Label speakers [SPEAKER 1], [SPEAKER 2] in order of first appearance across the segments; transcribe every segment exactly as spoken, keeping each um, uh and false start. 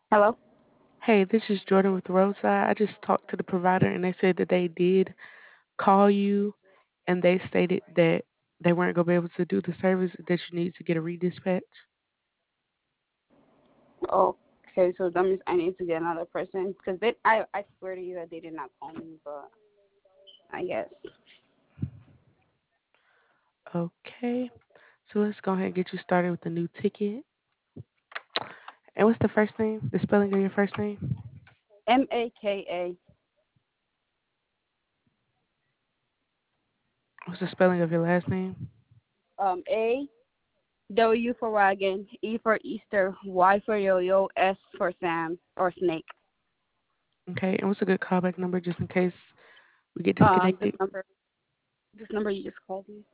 [SPEAKER 1] Hello?
[SPEAKER 2] Hey, this is Jordan with Roadside. I just talked to the provider and they said that they did call you and they stated that they weren't going to be able to do the service, that you need to get a redispatch.
[SPEAKER 1] Okay, so that means I need to get another person because they I I swear to you that they did not call me, but I guess.
[SPEAKER 2] Okay, so let's go ahead and get you started with the new ticket. And what's the first name? The spelling of your first name?
[SPEAKER 1] M A K A
[SPEAKER 2] What's the spelling of your last name?
[SPEAKER 1] um A W for wagon, E for Easter, Y for yo-yo, S for Sam or snake.
[SPEAKER 2] Okay, and what's a good callback number just in case we get
[SPEAKER 1] Um, this
[SPEAKER 2] disconnected?
[SPEAKER 1] number, this number you just called me.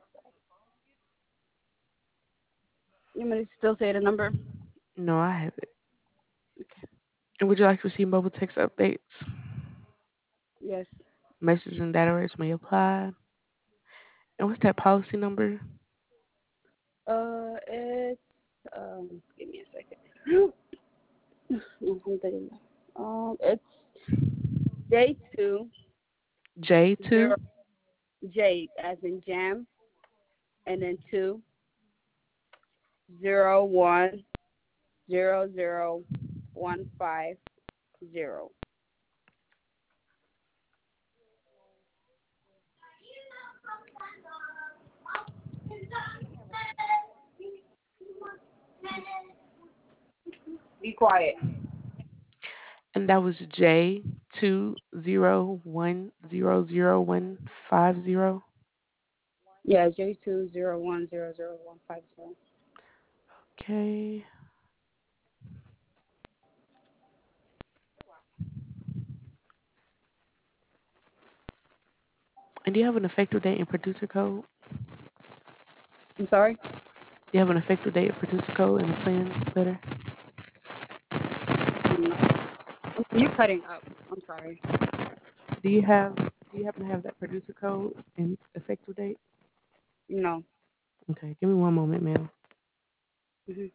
[SPEAKER 1] You want me to still say the number?
[SPEAKER 2] No, I have it. And would you like to receive mobile text updates?
[SPEAKER 1] Yes.
[SPEAKER 2] Message and data rates may apply. And what's that policy number?
[SPEAKER 1] Uh, it's um. Give me a second. um, it's J two
[SPEAKER 2] J two.
[SPEAKER 1] zero J as in jam, and then two zero one zero zero one five zero. Be quiet.
[SPEAKER 2] And that was J two zero one zero zero one five zero.
[SPEAKER 1] Yeah, J two zero one zero zero one five zero.
[SPEAKER 2] Okay. And do you have an effective date and producer code?
[SPEAKER 1] I'm sorry.
[SPEAKER 2] Do you have an effective date and producer code in the plan letter?
[SPEAKER 1] No, you're cutting up. I'm sorry.
[SPEAKER 2] Do you have do you happen to have that producer code and effective date?
[SPEAKER 1] No.
[SPEAKER 2] Okay, give me one moment, ma'am.
[SPEAKER 1] Hmm.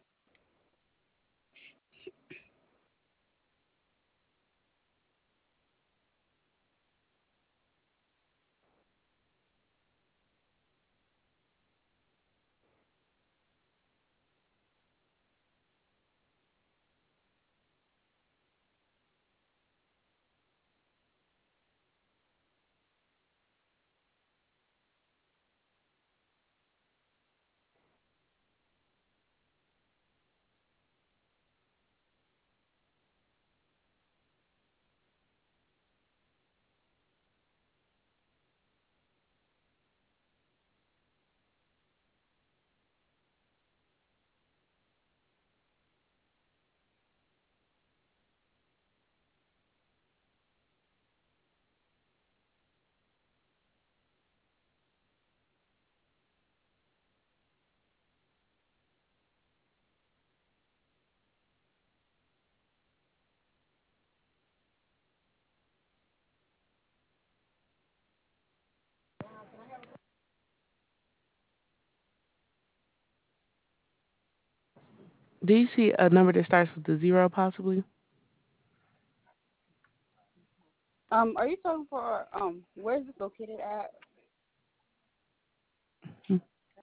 [SPEAKER 2] Do you see a number that starts with the zero possibly?
[SPEAKER 1] Um, are you talking for um? Where is this located at?
[SPEAKER 2] Hmm.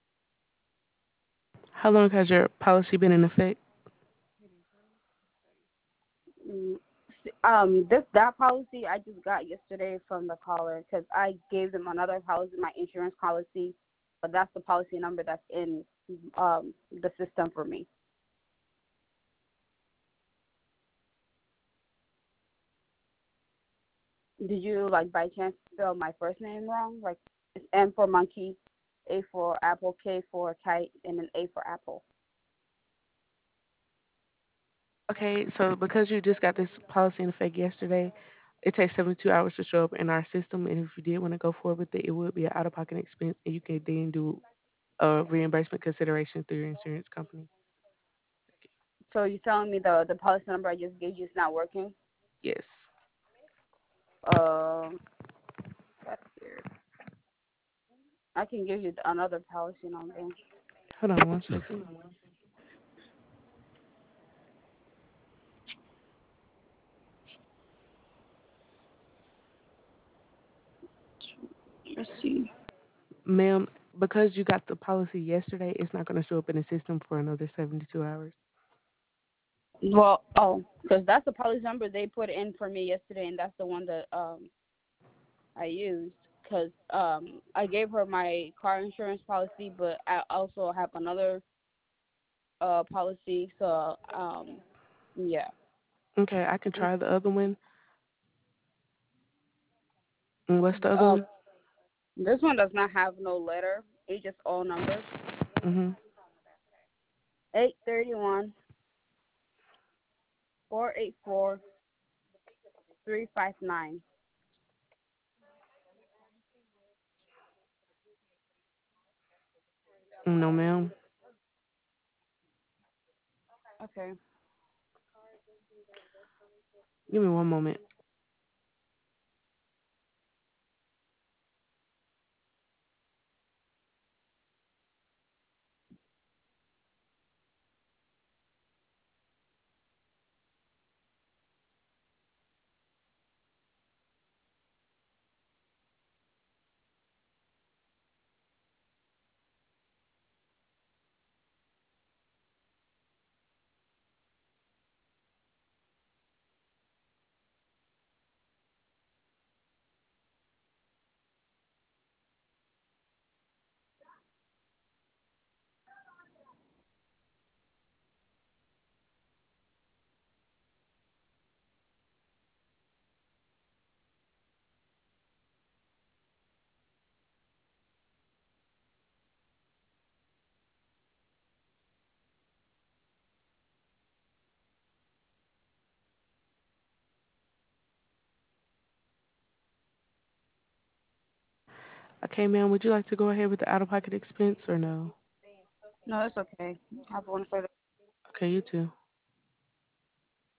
[SPEAKER 2] How long has your policy been in effect?
[SPEAKER 1] Mm, Um, this that policy I just got yesterday from the caller because I gave them another policy, my insurance policy, but that's the policy number that's in um the system for me. Did you like by chance spell my first name wrong? Like it's M for monkey, A for apple, K for kite, and then A for apple.
[SPEAKER 2] Okay, so because you just got this policy in effect yesterday, it takes seventy-two hours to show up in our system. And if you did want to go forward with it, it would be an out of pocket expense. And you can then do a reimbursement consideration through your insurance company.
[SPEAKER 1] So you're telling me the the policy number I just gave you is not working?
[SPEAKER 2] Yes.
[SPEAKER 1] Um, that's weird. I can give you another policy number.
[SPEAKER 2] Hold on one second. Ma'am, because you got the policy yesterday, it's not going to show up in the system for another seventy-two hours.
[SPEAKER 1] Well, oh, because that's the policy number they put in for me yesterday, and that's the one that um I used. Because um I gave her my car insurance policy, but I also have another uh policy. So um yeah.
[SPEAKER 2] Okay, I can try the other one. And what's the other
[SPEAKER 1] Um,
[SPEAKER 2] one?
[SPEAKER 1] this one does not have no letter. It's just all numbers.
[SPEAKER 2] Mhm.
[SPEAKER 1] Eight thirty one four eight four three five nine.
[SPEAKER 2] No, ma'am.
[SPEAKER 1] Okay.
[SPEAKER 2] Give me one moment. Okay, ma'am, would you like to go ahead with the out-of-pocket expense or no?
[SPEAKER 1] No, it's okay. Have one for
[SPEAKER 2] Okay, you too.